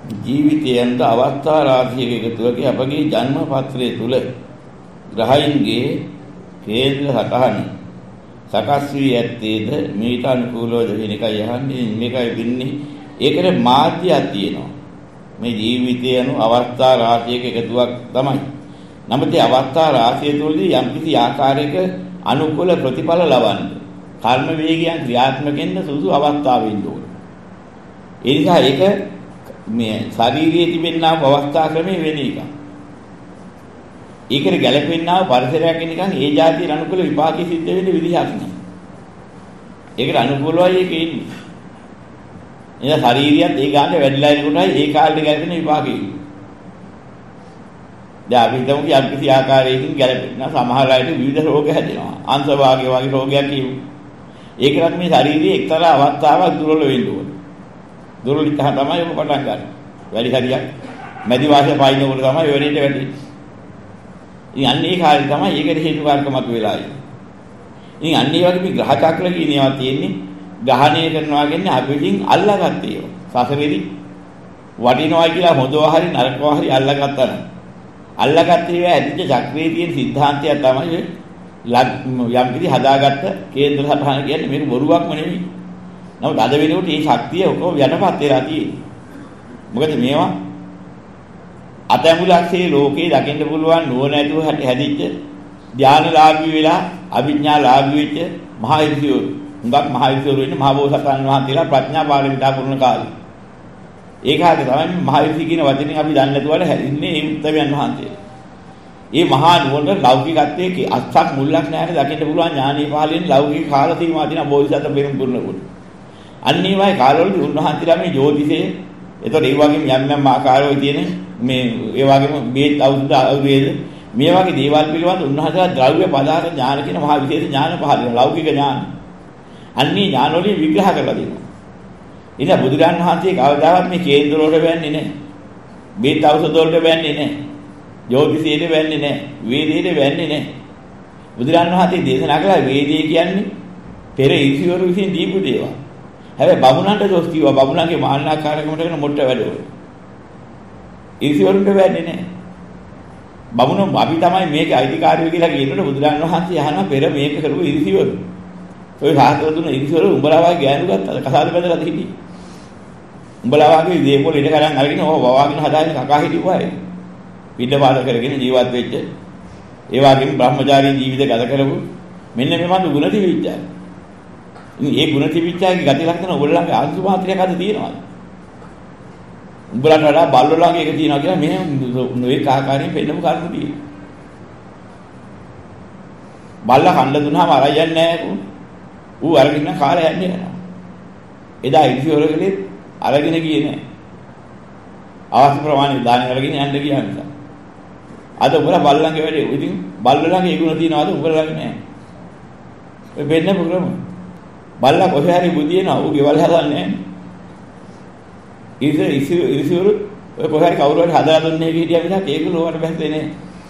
ජීවිතයන්ට අවස්ථා රාශියක එකතුවක අපගේ ජන්ම පත්‍රයේ තුල ග්‍රහයන්ගේ කේන්ද්‍ර සටහන සකස් වී ඇත්තේද මේට අනුකූලව වෙන එකයි අහන්නේ මේකයි වෙන්නේ. ඒකට මාධ්‍යයක් තියෙනවා. මේ ජීවිතය anu අවස්ථා රාශියක එකතුවක් තමයි. නමුත් මේ අවස්ථා රාශිය තුළදී යම්කිසි ආකාරයක අනුකූල ප්‍රතිඵල ලබන්න කර්ම වේගයන් ක්‍රියාත්මකෙන්න සුසු අවස්ථාවෙන්න ඕන. ඒ නිසා ඒක මේ ශාරීරියේ තිබෙනා අවස්ථා ක්‍රමයේ වෙන එක. ඒකට ගැළපෙන්නා පරිසරයක් නිකන් ඒ જાතියට අනුකූල විපාකෙ සිද්ධ වෙන්න විදිහක් නෑ. ඒකට අනුකූලවයි ඒක ඉන්නේ. එයා ශාරීරියත් ඒ ගානේ වැඩිලා ඉනකොටයි ඒ කාලේ ගැළපෙන විපාකෙ. දැන් අපි හිතමු යම් කිසි ආකාරයකින් ගැළපෙන සමහර අයට විවිධ රෝග හැදෙනවා. අංශභාගය වගේ රෝගයක් කියමු. ඒකත් මේ ශාරීරියේ එක්තරා අවස්ථාවක් දුර්වල වෙන්න ඕනේ. දුර්වලිත තමයි ඔබ පටන් ගන්න. වැඩි හරියක් මැදි වාසය පායිනකොට තමයි වෙරෙන්න වැඩි. ඉතින් අන්නේ කාලේ තමයි ඒකට හේතු කාරකමක් වෙලා ඉන්නේ. ඉතින් අන්නේ වගේ මේ ග්‍රහ චක්‍ර කියන ඒවා තියෙන්නේ ග්‍රහණය කරනවා කියන්නේ අපිටින් අල්ලාගත්ත ඒවා. සසරේදී වටිනවා කියලා හොඳව හරි නරකව හරි අල්ලාගත්තා නම් අල්ලාගත්ත ඒවා ඇදිච්ච චක්‍රයේ තියෙන સિદ્ધාන්තය තමයි යම් කිසි හදාගත්ත කේන්ද්‍ර සටහන කියන්නේ මේක බොරුවක්ම නෙවෙයි. නමුත් අද වෙනකොට මේ ශක්තිය ඔක්කොම යටපත් වෙලා තියෙන්නේ. මොකද මේවා අතැඹුලක්සේ ලෝකේ දකින්න පුළුවන් නුවණ ඇතුව හැදිච්ච ධානලාභී වෙලා අභිඥාලාභී වෙච්ච මහා ඉරිසියෝ හුඟක් මහා ඉරිසියෝ වෙන්නේ මහා බෝසතාණන් වහන්සේලා ප්‍රඥා පාරමිතා පුරන කාලේ. ඒ කාලේ තමයි මහා ඉරිසි කියන වචනේ අපි දන්නේ නැතුවල හැදින්නේ මේ උත්තමයන් වහන්සේ. මේ මහා නුවණ ලෞකිකත්වයේ අස්සක් මුල්ලක් නැහැ දකින්න පුළුවන් ඥානීය පාලෙන් ලෞකික කාල සීමා තියෙන බෝසත බෙරම් පුරනකොට. අන්නේමයි කාලවලදී උන්වහන්සේලා මේ ජෝතිෂයේ එතකොට ඒ වගේම යම් යම් ආකාරවල තියෙන මේ ඒ වගේම බේත් ආයුර්වේද මේ වගේ දේවල් පිළිබඳ උන්වහන්සේලා ද්‍රව්‍ය පදාර්ථ ඥාන කියන මහා විශේෂ ඥාන පහළ ලෞකික ඥාන. අන්නේ ඥාන වලින් විග්‍රහ කරලා දෙනවා. ඉතින් බුදුරන් වහන්සේ කවදාවත් මේ කේන්ද්‍ර වලට වෙන්නේ නැහැ. බේත් ඖෂධ වලට වෙන්නේ නැහැ. ජෝතිෂයට වෙන්නේ නැහැ. වේදයට වෙන්නේ නැහැ. බුදුරන් වහන්සේ දේශනා කළා වේදේ කියන්නේ පෙර ඉරිසිවරු විසින් දීපු දේවල්. හැබැයි බමුණන්ට දොස් කිව්වා බමුණන්ගේ මාන්නාකාරකමට කරන මොට්ට වැඩවල. ඉරිසිවරුන්ට වෙන්නේ නැහැ. බමුණෝ අපි තමයි මේකේ අයිතිකාරයෝ කියලා කියනකොට බුදුරන් වහන්සේ අහනවා පෙර මේක කරුව ඉරිසිවරු. ඔය සාහතර දුන්න ඉරිසිවරු උඹලා වගේ ගෑනු ගත්තාද කසාද බඳලා හිටියේ. උඹලා වගේ දේපොළ ඉඩ කරන් අරගෙන ඕව වවාගෙන හදාගෙන කකා හිටියුවා. පිට පාද කරගෙන ජීවත් වෙච්ච ඒ වගේම බ්‍රහ්මචාරී ජීවිත ගත කරපු මෙන්න මේ මඳු ගුණ තිබිච්චා. ඉතින් මේ ගුණ තිබිච්චාගේ ගති ලක්ෂණ ඔයගොල්ලන්ගේ ආංශු මාත්‍රයක් අද තියෙනවද? උඹලන්ට වඩා බල්ලෝ ළඟ එක තියෙනවා කියලා මෙහෙම නොඑක ආකාරයෙන් පෙන්නමු කරුණු තියෙනවා. බල්ලා කන්න දුන්නාම අරයි යන්නේ නැහැ ඌ අරගෙන කාලය යන්නේ නැහැ. එදා ඉරිසිවරකලේ අරගෙන ගියේ නැහැ. අවශ්‍ය ප්‍රමාණය දාන අරගෙන යන්න ගියා නිසා. අද උඹලා බල්ලන්ගේ වැඩේ. ඉතින් බල්ලෝ ළඟ ඒ ගුණ තියෙනවද උඹලා ළඟ නැහැ. ඔය වෙන්නේ ප්‍රෝග්‍රෑම්. බල්ලා කොහේ හරි බුදියනවා ඌ ගෙවල් හදන්නේ නැහැ. ඉරිසිවරු ඔය කොහේ හරි කවුරු හරි හදලා දුන්නේ කීටියා මිසක් ඒක ලෝවට බැස්සේ නැහැ.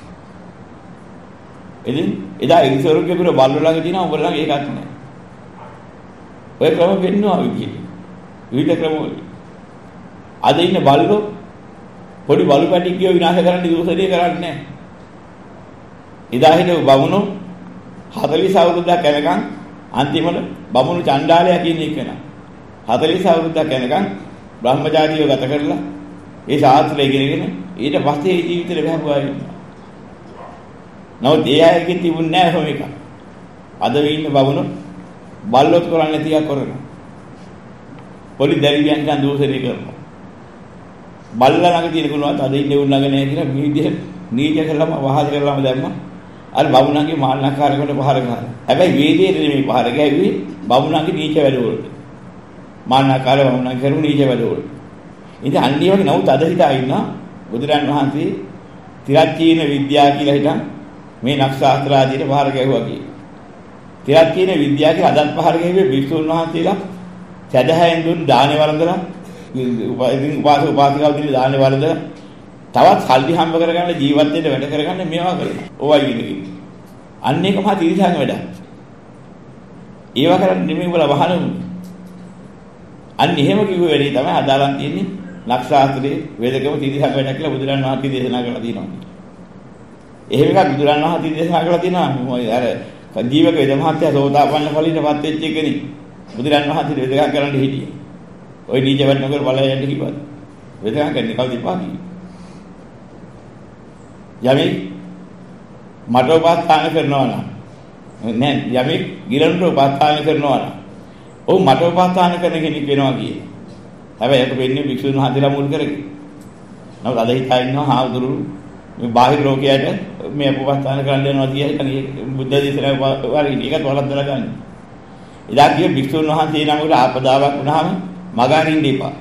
ඉතින් එදා ඉරිසිවරුගේ පුර බල්ලෝ ළඟ තියෙනවා උඹලා ළඟ ඒකත් නැහැ. ඔය ක්‍රම වෙන්නවා විවිධ ක්‍රම වල. අද ඉන්න බල්ලෝ පොඩි බලු පැටික් කියව විනාශ කරන්න දෝෂණය කරන්නේ නැහැ. එදා හිටපු බමුණෝ 40 අවුරුද්දක් යනකම් අන්තිමට බමුණු චණ්ඩාලයා කියන එක නා 40 අවුරුද්දක් යනකම් බ්‍රහ්මචාරීව ගත කරලා ඒ ශාස්ත්‍රය ඉගෙනගෙන ඊට පස්සේ ජීවිතේ බහුවා ඉන්නවා. නමුත් ඒ අයගෙන් තිබුණේ නැහැ කොහොම එක. අද ඉන්න බමුණෝ බල්ලොත් කරන්නේ තියා කරනවා. පොඩි දැරියන් ගන්න දෝෂණය කරනවා. බල්ලා ළඟ තියෙන ගුණවත් අද ඉන්නේ උන් ළඟ නැහැ කියලා මේ විදිහට නීච කරලම වහල් කරලම දැම්මා. අර බමුණන්ගේ මාන්නකාරකට පහර ගහලා. හැබැයි වේදේට නෙමෙයි පහර ගැව්වේ බමුණන්ගේ නීච වැඩවලට. මාන්නකාර බමුණන් කරු නීච වැඩවලට. ඉතින් අන්නේ වගේ නමුත් අද හිතා ඉන්නා බුදුරන් වහන්සේ තිරච්චීන විද්‍යාව කියලා හිටන් මේ නක්ෂත්‍ර ආදීට පහර ගැහුවා කියේ. තිරච්චීන විද්‍යාව කියලා අදත් පහර ගැහුවේ බිස්සුන් වහන්සේලා සදහැයෙන් දුන් දානේ වරඳලා උපාසිකාව දින දාන්නේ වලද තවත් සල්ලි හම්බ කරගන්න ජීවත් වෙන්න වැඩ කරගන්න මේවා කරනවා. ඕවයි කියන්නේ. අන්න එක මහා තිරසංග වැඩක්. ඒවා කරන්නේ නෙමෙයි උඹලා වහනමු. අන්න එහෙම කිව්ව වැඩේ තමයි අදාළන් තියෙන්නේ නක්ෂාත්‍රයේ වේදකම තිරිසං වැඩක් කියලා බුදුරන් වහන්සේ දේශනා කරලා තියෙනවා. එහෙම එකක් බුදුරන් වහන්සේ දේශනා කරලා තියෙනවා. අර ජීවක වේද මහත්ය සෝතාපන්න ඵලීටපත් වෙච්ච එකනේ. බුදුරන් වහන්සේ වේදකම් කරන්න හිටියේ. ওই නීච වැඩ නොකර ඵලයන්ට කිව්වා. වේදකම් කරන්නේ කවුද ඉපා කිව්වේ? යමෙක් මට උපස්ථාන කරනවා නම් නෑ යමෙක් ගිලන්ට උපස්ථාන කරනවා නම් ඔව් මට උපස්ථාන කරන කෙනෙක් වෙනවා කියේ. හැබැයි ඒක වෙන්නේ වික්ෂුන් වහන්සේලා මුල් කරගෙන. නමුත් අද හිතා ඉන්නවා හාමුදුරු මේ බාහිර ලෝකයට මේ උපස්ථාන කරන්න යනවා කියලා බුද්ධ දේශනාව වරින් ඒකත් වලද්දලා ගන්න. එදා කිය වික්ෂුන් වහන්සේ නමකට ආපදාවක් වුණාම මගහරින්න එපා.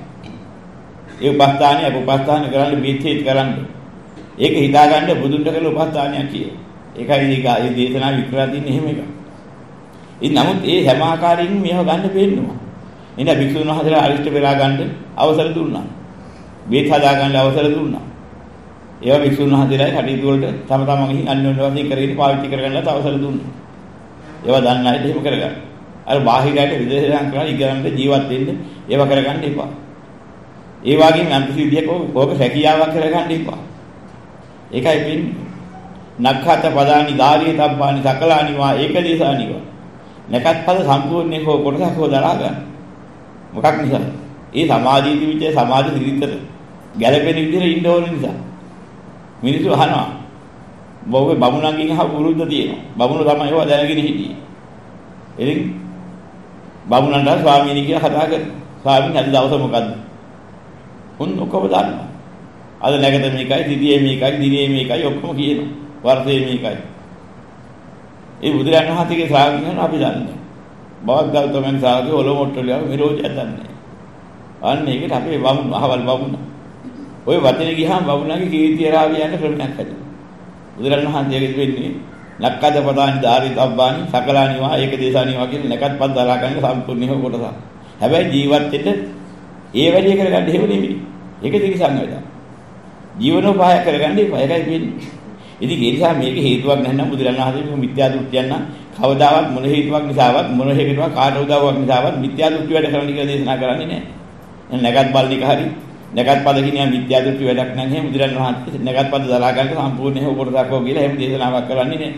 ඒ උපස්ථාන කරන්න බීච්චේත් කරන්න. ඒක හිතාගන්න බුදුන්ට කළ උපස්ථානයක් කියේ. ඒකයි ඒ දේශනාව වික්‍රලා තින්නේ එහෙම එකක්. නමුත් ඒ හැම ආකාරයෙන් මේව ගන්න පේනවා. එන භික්ෂුන් වහන්සේලා අරිෂ්ඨ වෙලා ගන්න අවසර දුන්නා. බේත් හදා ගන්න අවසර දුන්නා. ඒවා භික්ෂුන් වහන්සේලායි කටයුතු වලට තම තමන්ගෙන් අන්‍යෝන්‍ය වශයෙන් කරගෙන පාවිච්චි කරගන්නත් අවසර දුන්නා. ඒවා දන්න අයට එහෙම කරගන්න. අර බාහිරයට විදේශයන් කරලා ඉගෙනන්න ජීවත් වෙන්න ඒවා කරගන්න එපා. ඒ වගේම අන්තිසිද්ධියක ඕක රැකියාවක් කරගන්න එපා. ඒකයි වෙන්නේ. නක්ඛත පදානි ධාරිය තබ්බානි සකලානිවා ඒකදේශානිවා. නැකත් පද සම්පූර්ණයෙන් හෝ කොටසක් හෝ දරා ගන්න. මොකක් නිසා? ඒ සමාධි දිවිචේ සමාධි දිවිතර ගැළපෙන විදිහට ඉන්න ඕන නිසා. මිනිස්සු අහනවා. බොහෝ බමුණන්ගෙන් අහපු පුරුද්ද තියෙනවා. බමුණු තමයි ඒවා දැනගෙන හිටියේ. ඉතින් බමුණන්ට ස්වාමීනි කියලා කතා කරනවා. ස්වාමීන් අද දවස මොකද්ද? උන් ඔක්කොම දන්නවා. අද නැගත මේකයි, දිදියේ මේකයි, දිනේ මේකයි ඔක්කොම කියනවා. වර්ෂයේ මේකයි. ඒ බුදුරජාණන් වහන්සේගේ ශ්‍රාවකයන් අපි දන්නේ. බවත් ගෞතමයන් ශ්‍රාවකයෝ ඔලොමොට්ටලියව විරෝධයක් දන්නේ. අන්න ඒකට අපේ වමුණ අහවල් වමුණ. ওই වචනේ ගියාම වමුණගේ කීර්තිය රාවියන්ට ක්‍රමයක් හැදෙනවා. බුදුරජාණන් වහන්සේගේ වෙන්නේ නක්කද පදානි ධාරි තබ්බානි සකලානිවා ඒකදේශානිවා කියන නැකත් පද දරා ගන්න සම්පූර්ණව කොටසක්. හැබැයි ජීවත් වෙන්න ඒ වැඩේ කරගන්න හේව නෙමෙයි. ඒක තිරිසන් වැඩක්. ජීවනෝපාය කරගන්න එපා. ඒකයි වෙන්නේ. ඉතින් ඒ නිසා මේක හේතුවක් නැත්නම් බුදුරජාණන් වහන්සේ මිත්‍යා දෘෂ්ටියන් නම් කවදාවත් මොන හේතුවක් නිසාවත් මොන හේතුවක් කාට උදව්වක් නිසාවත් මිත්‍යා දෘෂ්ටි වැඩ කරන්න කියලා දේශනා කරන්නේ නැහැ. නැගත් බල්නික හරි නැගත් පද කියන මිත්‍යා දෘෂ්ටි වැඩක් නම් එහෙම බුදුරජාණන් වහන්සේ නැගත් පද දලා ගන්න සම්පූර්ණ හේව කොටසක් හෝ කියලා එහෙම දේශනාවක් කරන්නේ නැහැ.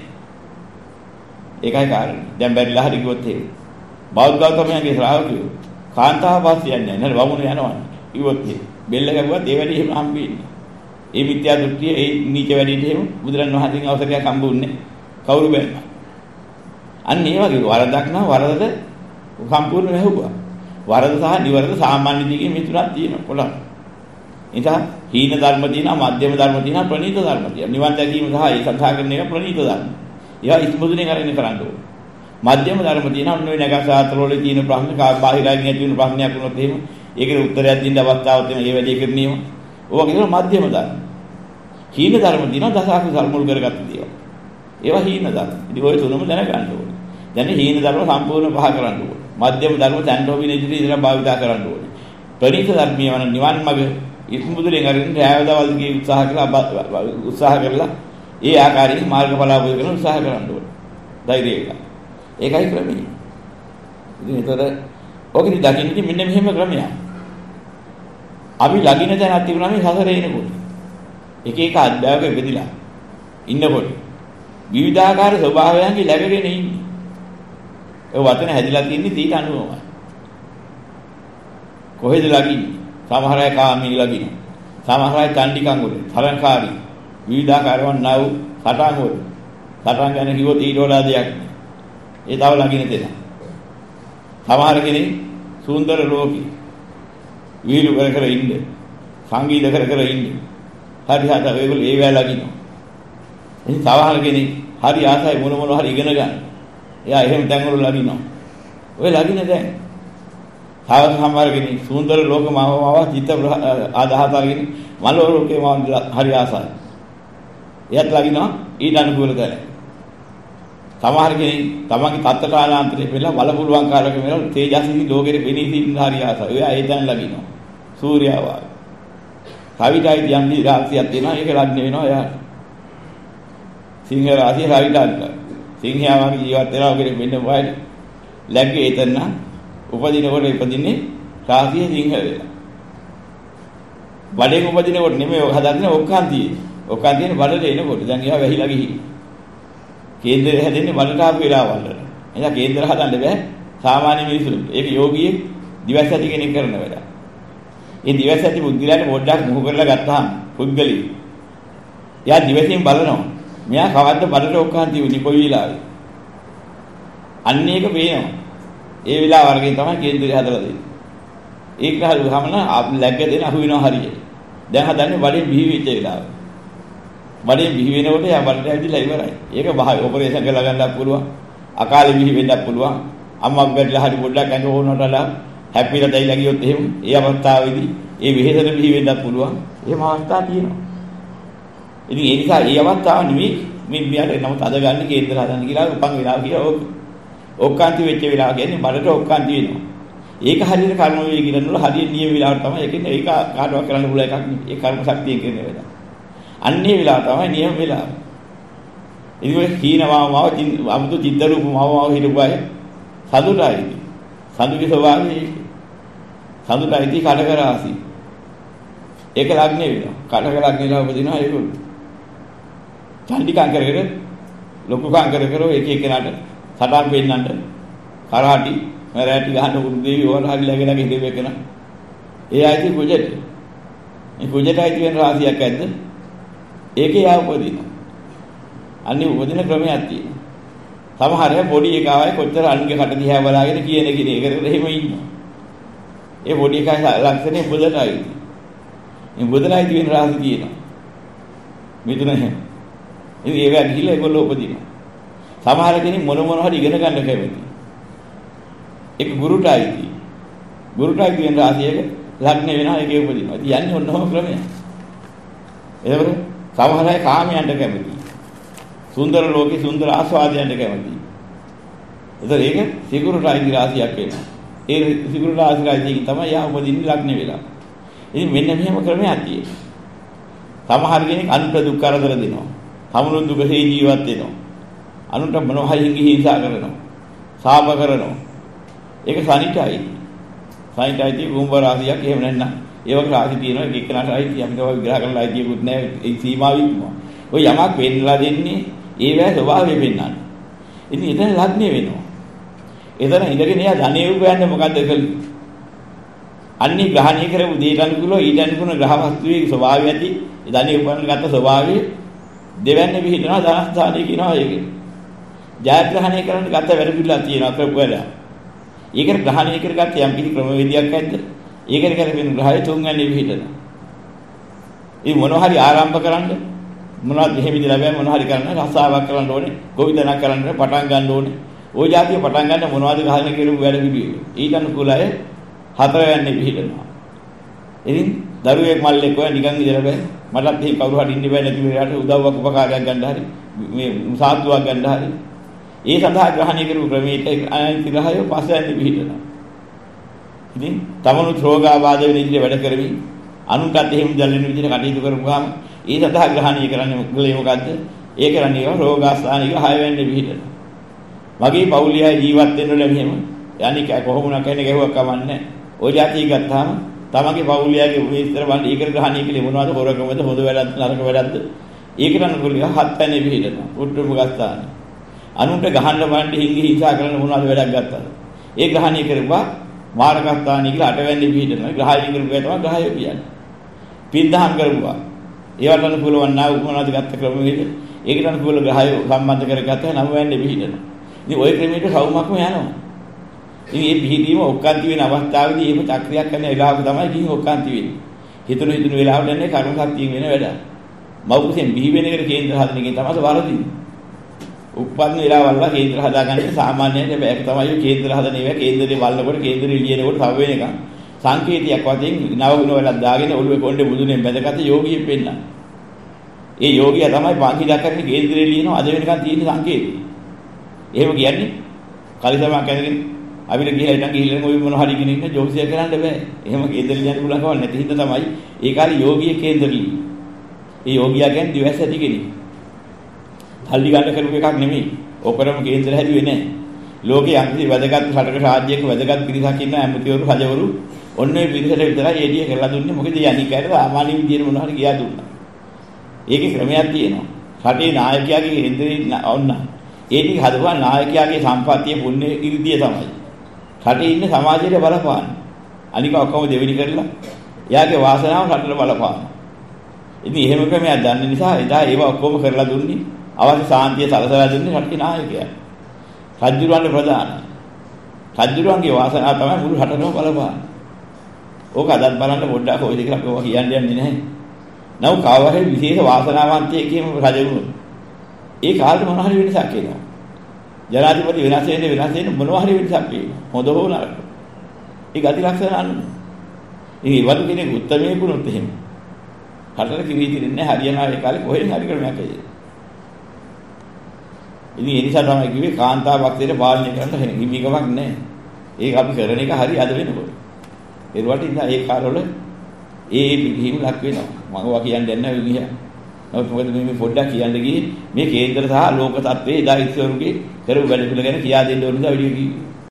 ඒකයි කාරණේ. දැන් බැරිලා හරි ගියොත් එහෙම. බෞද්ධ ගෞතමයන්ගේ ශ්‍රාවකයෝ කාන්තාව වාසියන්නේ නැහැ. වමුණ යනවා. ඉවොත් බෙල්ල ගැහුවත් ඒ වැඩි එහෙම හම්බෙන්නේ. ඒ මිත්‍යා දෘෂ්ටිය ඒ නීච වැඩිට එහෙම බුදුරන් වහන්සේගෙන් අවසරයක් හම්බුන්නේ කවුරු බැලුවා. අන්න ඒ වගේ වරදක් නම් වරදට සම්පූර්ණ වැහුවා. වරද සහ නිවරද සාමාන්‍ය දිගේ මේ තුනක් තියෙනවා පොළොව. නිසා හීන ධර්ම තියෙනවා, මධ්‍යම ධර්ම තියෙනවා, ප්‍රණීත ධර්ම තියෙනවා. නිවන් දැකීම සහ ඒ සඳහා කරන එක ප්‍රණීත ධර්ම. ඒවා ඉස්මුදුනේ කරන්නේ කරන්න ඕනේ. මධ්‍යම ධර්ම තියෙනවා. ඔන්න ඔය නැගසාතර වල තියෙන ප්‍රශ්න බාහිරයෙන් ඇති වෙන ප්‍රශ්නයක් වුණොත් එහෙම ඒකට උත්තරයක් දෙන්න අවස්ථාවක් තියෙනවා. ඒ වැඩේ කරන්නේම ඕවා කියන මධ්‍යම ධර්ම. හීන ධර්ම දිනවා දසාකුසල් මුල් කරගත්ත දේවල්. ඒවා හීන ධර්ම. ඉතින් ඔය තුනම දැනගන්න ඕනේ. දැන් හීන ධර්ම සම්පූර්ණ පහ කරන්න ඕනේ. මධ්‍යම ධර්ම තැන්ටෝවින ඉදිරියේ ඉඳලා භාවිතා කරන්න ඕනේ. ප්‍රණීත ධර්මීය වන නිවන් මඟ ඉස්මුදුලෙන් අරින්න රැවදවල් ගේ උත්සාහ කරලා ඒ ආකාරයෙන් මාර්ගඵල අවබෝධ කරගන්න උත්සාහ කරන්න ඕනේ. ධෛර්යය එක. ඒකයි ක්‍රමය. ඉතින් ඒතර ඔකෙදි දකින්නේ මෙන්න මෙහෙම ක්‍රමයක්. අපි ළඟින තැනක් තිබුණා මේ සසරේ එනකොට. එක එක අධ්‍යාපක බෙදිලා ඉන්නකොට විවිධාකාර ස්වභාවයන්ගේ läගගෙන ඉන්නේ. ඒ වචන හැදිලා තින්නේ ඊට අනුවමයි. කොහෙද ළඟින්නේ? සමහර අය කාමී ළඟින. සමහර අය චණ්ඩිකන් වල තරංකාරී විවිධාකාරවන් නව සටහන් වල. සටහන් ගැන කිව්වොත් ඊට වඩා දෙයක් නෑ. ඒ තව ළඟින තැන. සමහර කෙනෙක් සුන්දර ලෝකේ වීලු කර කර ඉන්න සංගීත කර කර ඉන්න හරි හද ඒගොල්ලෝ ඒ වෙලාව ලගිනවා. ඉතින් සමහර කෙනෙක් හරි ආසයි මොන හරි ඉගෙන ගන්න. එයා එහෙම තැන් වල ලගිනවා. ඔය ලගින දැන් සාවක සමහර කෙනෙක් සුන්දර ලෝකමාව චිත්ත ආදාහතරගෙන මනෝ ලෝකේ හරි ආසයි. එයාත් ලගිනවා ඊට අනුකූල කරලා. සමහර කෙනෙක් තමන්ගේ තත්ත්වකාලාන්තරේ වෙලා බල පුළුවන් කාලයක වෙලා තේජස්වී ලෝකෙට වෙණී සිටින්න හරි ආසයි. එයා ඒ තැන් ලගිනවා. සූර්යයා වාගේ. කවිතයි යම්දි රාශියක් තියෙනවා ඒක ලග්න වෙනවා එයාට. සිංහ රාශිය රවිදාන්ත. සිංහයා වගේ ජීවත් වෙනවා කෙනෙක් වෙන්න බෑ. ලැග්ගේ එතන උපදිනකොට ඉපදින්නේ රාශිය සිංහ වෙලා. බඩේ උපදිනකොට නෙමෙයි ඔය හදන්නේ ඔක්කාන්තියේ. ඔක්කාන්තියේ බඩට එනකොට දැන් ඒවා වැහිලා ගිහින්. කේන්දරය හැදෙන්නේ බඩට ආපු වෙලාවල් වල. එහෙනම් කේන්දර හදන්න බෑ සාමාන්‍ය මිනිසුන්ට. ඒක යෝගියේ දිවස් ඇති කෙනෙක් කරන වැඩ. ඒ දිවස් ඇති බුද්ධිලාට පොඩ්ඩක් මුහු කරලා ගත්තාම පුද්ගලී. එයා දිවසින් බලනවා. මෙයා කවද්ද බඩට ඔක්කාන්තිය උනි කොයි වෙලාවෙ. අන්න ඒක පේනවා. ඒ වෙලාව වර්ගයෙන් තමයි කේන්දරය හදලා දෙන්නේ. ඒක හරියම ලැග්ග දෙන අහු වෙනවා හරියට. දැන් හදන්නේ බඩේ බිහි වෙච්ච වෙලාව. බඩේ බිහි වෙනකොට යා බඩට ඇවිදලා ඉවරයි. ඒක බහයි ඔපරේෂන් කරලා ගන්නත් පුළුවන්. අකාලේ බිහි වෙන්නත් පුළුවන්. අම්මා බැරිලා හරි පොඩ්ඩක් ඇඟ ඕනටලා හැප්පිලා දැයිලා ගියොත් එහෙම ඒ අවස්ථාවේදී ඒ වෙහෙසට බිහි වෙන්නත් පුළුවන්. එහෙම අවස්ථා තියෙනවා. ඉතින් ඒ නිසා ඒ අවස්ථාව නෙමෙයි මේ මියාට නමුත් අද ගන්න කේන්දර හදන්න කියලා උපන් වෙලාව කියලා ඔක්කාන්ති වෙච්ච වෙලාව කියන්නේ බඩට ඔක්කාන්ති වෙනවා. ඒක හරියට කර්ම වේ කියනවල හරියට නියම වෙලාවට තමයි ඒකනේ ඒක කාටවත් කරන්න පුළුවන් එකක් නෙවෙයි. ඒ කර්ම ශක්තිය කියන්නේ වෙලාව. අන්නේ වෙලාව තමයි නියම වෙලාව. ඉතින් ඔය හීනමාව අමුතු චිත්ත රූප මාව හිරුවයි සතුටයි. සතුටේ ස්වභාවය සතුටයි කඩකරාසි. ඒක ලග්නේ වෙනවා. කඩක ලග්නේලා උපදිනවා ඒගොල්ලෝ. චණ්ඩිකං කරගෙන ලොකු කාංකර කරෝ එක එකනට සටන් පෙන්නන්නට කරාටි මරාටි ගහන උරු දෙවි ඕන හරි läගෙන ඉඳෙව එකන. ඒ ආයිති කුජට. මේ කුජට ආයිති වෙන රාශියක් ඇද්ද? ඒකේ ආව උපදිනවා. අනිත් උපදින ක්‍රමයක් තියෙනවා. සමහර අය පොඩි එකා වයි කොච්චර අනුගේ කට දිහා බලාගෙන කියන කිනේ ඒකට එහෙම ඉන්නවා. ඒ පොඩි එකා ලක්ෂණේ බුදට ආයිති. මේ බුදට ආයිති වෙන රාශි තියෙනවා. මිතුන එහෙම. ඉතින් ඒවා ගිහිල්ලා ඒගොල්ලෝ උපදිනවා. සමහර කෙනෙක් මොන හරි ඉගෙන ගන්න කැමති. ඒක ගුරුට ආයිති. ගුරුට ආයිති වෙන රාශියක ලග්න වෙනවා ඒකේ උපදිනවා. ඉතින් යන්නේ ඔන්නෝම ක්‍රමයක්. එතකොට සමහර අය කාමයන්ට කැමති. සුන්දර ලෝකේ සුන්දර ආස්වාදයන්ට කැමති. එතකොට ඒක සිගුරුට ආයිති රාශියක් වෙනවා. ඒ සිගුරුට ආයිති රාශියකින් තමයි යා උපදින්නේ ලග්න වෙලා. ඉතින් මෙන්න මෙහෙම ක්‍රමයක් තියෙනවා. සමහර කෙනෙක් අනුන්ට දුක් කරදර දෙනවා. සමුණු දුකසේ ජීවත් වෙනවා. අනුන්ට මොනවා හරි හිංසා කරනවා. සාප කරනවා. ඒක සනිටයි. සනිටයි කුඹ රාශියක් එහෙම නැත්නම් ඒ වගේ රාශි තියෙනවා. ඒක එක්කනට ආයිති අපිට විග්‍රහ කරලා ආයිතියකුත් නැහැ. ඒ සීමාවෙ ඉන්නවා. ඔය යමක් වෙන්නලා දෙන්නේ ඒවැ ස්වභාවය පෙන්වන්න. ඉතින් එතන ලග්නේ වෙනවා. එතන ඉඳගෙන එයා ධනෙ උපයන්නේ මොකද්ද කළේ? අන්නේ ග්‍රහණය කරපු දේට අනුකූලව ඊට අනුකූල ග්‍රහ වස්තුවේ ස්වභාවය ඇති ධනෙ උපයන ගත ස්වභාවය දෙවන්නේ විහිදෙනවා ධනස්ථානයේ කියනවා ඒක. ජයග්‍රහණය කරන්න ගත වැඩ පිළිලා තියෙනවා ප්‍රබල. ඒකට ග්‍රහණය කරගත්ත යම් කිසි ක්‍රමවේදයක් ඇද්ද? ඒකට කරගෙන ග්‍රහය තුන්වැන්නේ විහිදෙනවා. ඒ මොනවා හරි ආරම්භ කරන්න මොනවද මෙහෙම ඉඳලා බෑ මොනවා හරි කරන්න රසාවක් කරන්න ඕනේ, ගොවිතැනක් කරන්න පටන් ගන්න ඕනේ. ওই જાතිය පටන් ගන්න මොනවද ගහන කියලා වැඩ පිළිවෙල. ඊට අනුකූලයි හතරවැන්නේ විහිදෙනවා. ඉතින් දරුවෙක් මල්ලෙක් ඔය නිකන් ඉඳලා බෑ. මටත් එහෙ කවුරු හරි ඉන්න බෑ නැති වෙලාවට උදව්වක් උපකාරයක් ගන්න හරි මේ සාත්තුවක් ගන්න හරි ඒ සඳහා ග්‍රහණය කරපු ක්‍රමයක අනිත් ග්‍රහය පස්සෙන් පිළිහිටනවා. ඉතින් තමනුත් රෝගාබාධ වෙන විදිහට වැඩ කරමින් අනුන්ටත් එහෙම දැල්වෙන විදිහට කටයුතු කරපුවාම ඒ සඳහා ග්‍රහණය කරන්නේ මොකද? ඒ කරන්නේ රෝගාස්ථානික 6 වෙනි පිළිහිටනවා. මගේ පවුලිය ජීවත් වෙන්න ලැබෙම යන්නේ කොහොමුණක් කියන්නේ ගැහුවක් කමන්නේ. ওই જાතිය ගත්තාම තමගේ පවුලියගේ විස්තර බලන්න ඒක ග්‍රහණය කලේ මොනවද හොරකමද හොඳ වැඩක්ද නරක වැඩක්ද ඒකට අනුකූලව හත් වෙනි පිළිහිටනවා. උත්තුම ගස්ථාන. අනුන්ට ගහන්න බලන්න හිංගි හිංසා කරන මොනවද වැඩක් ගත්තද? ඒ ග්‍රහණය කරපුවා මාර්ගස්ථානී කියලා 8 වෙනි පිළිහිටනවා. ග්‍රහණය කරපුවා තමයි ග්‍රහය කියන්නේ. පින්දහම් කරපුවා. ඒවට අනුකූලව නා මොනවද ගත්ත ක්‍රමවේද? ඒකට අනුකූලව ග්‍රහය සම්බන්ධ කරගත්තා 9 වෙනි පිළිහිටනවා. ඉතින් ওই ක්‍රමයට සවුමක්ම යනවා. ඉතින් මේ පිළිදීම ඔක්කාන්ති වෙන අවස්ථාවේදී එහෙම චක්‍රියක් කරන වෙලාවක තමයි ගිහින් ඔක්කාන්ති වෙන්නේ. හිතුණු වෙලාවට යන්නේ කර්ම ශක්තියෙන් වෙන වැඩ. මව්කුසෙන් බිහි වෙන එකට කේන්ද්‍ර හදන එකෙන් තමයි වරදින්නේ. උප්පන්න වෙලාවල් වල කේන්ද්‍ර හදාගන්නේ සාමාන්‍යයෙන් බෑක තමයි කේන්ද්‍ර හදන ඒවා කේන්දරේ බලනකොට කේන්දරේ එළියනකොට තව වෙන එක. සංකේතයක් වශයෙන් නව ගුණ වලක් දාගෙන ඔළුවේ කොණ්ඩේ මුදුනේ බැඳගත යෝගියෙක් වෙන්න. ඒ යෝගියා තමයි වාක්‍ය දක්වන්නේ කේන්දරේ ලියනවා අද වෙනකන් තියෙන සංකේතය. එහෙම කියන්නේ කලිසමක් ඇදගෙන අපිට ගිහිල්ලා ඔය මොන හරි කෙනෙක් ඉන්න ජෝතිෂය කරන්න බෑ. එහෙම කේන්දර ලියන්න පුළුවන් කවල් නැති හින්දා තමයි ඒ කාලේ යෝගිය කේන්දර ලියන්නේ. ඒ යෝගියා කියන්නේ දිවස් ඇති කෙනෙක්. තල්ලි ගන්න කරපු එකක් නෙමෙයි. ඔකරම කේන්දර හැදුවේ නැහැ. ලෝකයේ අන්ති වැදගත් රටක රාජ්‍යයක වැදගත් පිරිසක් ඉන්න ඇමතිවරු රජවරු ඔන්න ඒ පිරිසට විතරයි එළිය කරලා දුන්නේ. මොකද යන්නේ සාමාන්‍ය විදියට මොනවා හරි ගියා දුන්නා. ඒකේ ක්‍රමයක් තියෙනවා. රටේ නායකයාගේ කේන්දරේ ඔන්න. ඒ ටික හදපුවා නායකයාගේ සම්පත්තිය පුණ්‍ය ඉර්ධිය තමයි. රටේ ඉන්න සමාජයට බලපාන. අනික ඔක්කොම දෙවෙනි කරලා එයාගේ වාසනාව රටට බලපාන. ඉතින් එහෙම ක්‍රමයක් දන්න නිසා එදා ඒව ඔක්කොම කරලා දුන්නේ. අවශ්‍ය සාන්තිය සලසලා දුන්නේ රටේ නායකයා. රජුරවන්ගේ ප්‍රධාන. රජුරවන්ගේ වාසනාව තමයි මුළු රටම බලපාන. ඕක අදත් බලන්න පොඩ්ඩක් ඔය දෙක අපි ඔවා කියන්න යන්නේ නැහැ. නමුත් කවවරේ විශේෂ වාසනාවන්තයෙක් කියමු රජුරු. ඒ කාලේ මොනවා හරි වෙනසක් එනවා. ජනාධිපති වෙනස් වෙන මොනවා හරි වෙනසක් වෙනවා. හොඳ හෝ නරක. ඒ ගති ලක්ෂණ අනුව. ඉතින් වතු කෙනෙක් උත්තරමේ වුණොත් එහෙම. හතරට කිවි දෙන්නේ හරියනවා ඒ කාලේ කොහෙන් හරි ක්‍රමයක් ඇයි. ඉතින් ඒ නිසා තමයි කිව්වේ කාන්තාවක්තේට පාලනය කරන්න හිමිකමක් නැහැ. ඒක අපි කරන එක හරි අද වෙනකොට. ඒවට ඉඳලා ඒ කාලවල ඒ පිළිහිම ලක් වෙනවා. මම ඔවා කියන්නේ නැහැ විදිහ. නමුත් මොකද මේ පොඩ්ඩක් කියන්න ගියේ මේ කේන්දර සහ ලෝක තත්ත්වයේ එදා ඉස්සරුගේ කරපු වැඩ පිළිවෙල ගැන කියා දෙන්න ඕන නිසා විදිහ කිව්වේ.